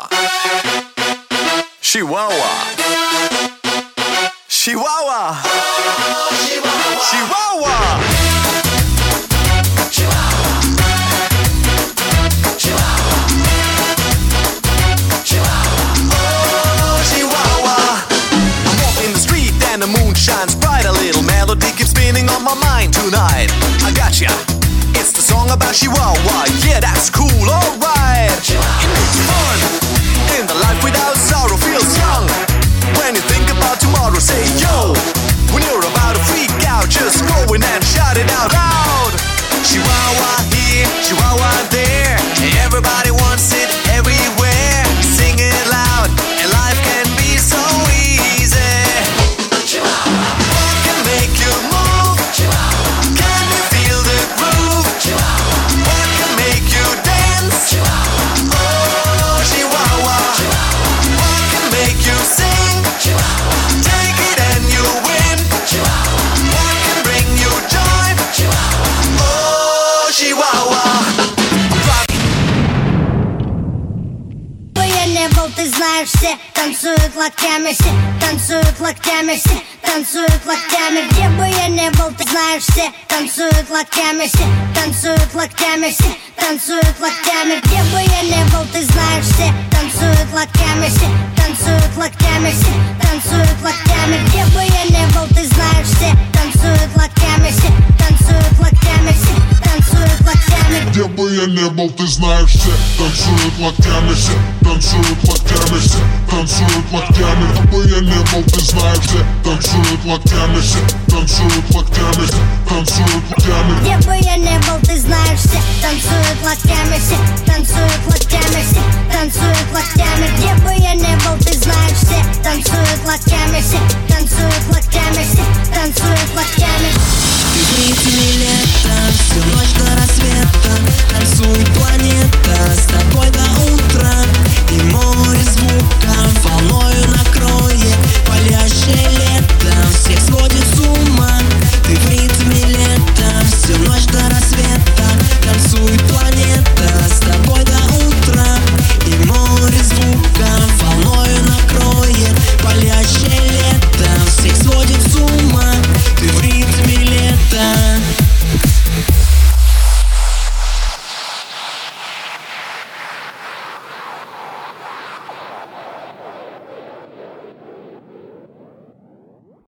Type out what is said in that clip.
Chihuahua. Chihuahua. Chihuahua. Chihuahua. The moon shines bright, a little melody keeps spinning on my mind tonight. I gotcha, it's the song about Chihuahua. Yeah, that's cool, alright. It makes fun, in the life without sorrow feels young. When you think about tomorrow, say yo. When you're about to freak out, just go in and shout it out loud. Chihuahua here, Chihuahua there, everybody wants it everywhere. Sing it loud, and life can be so easy. What can make you move? Can you feel the groove? What can make you dance? Oh, Chihuahua. What can make you sing? Take it and you win. What can bring you joy? Oh, Chihuahua. Ты знаешь, все танцуют локтями, все танцуют локтями, все танцуют локтями. Где бы я не был, ты знаешь, все танцуют локтями, все танцуют локтями, все танцуют локтями. Где бы я не был, ты знаешь, все танцуют локтями, все танцуют локтями, все танцуют локтями. Где бы я не был, ты знаешь, все танцуют локтями, все танцуют локтями, все танцуют локтями. Где бы я не был, ты знаешь, все танцуют локтями, все танцуют локтями, все танцуют локтями. Где бы я не был, ты знаешь, все танцуют локтями, все танцуют локтями, все танцуют локтями. Где бы я не был, ты знаешь, все танцуют локтями, все танцуют локтями, все танцуют локтями. Где бы я не был, ты знаешь, все танцуют локтями, все танцуют локтями, все танцуют локтями.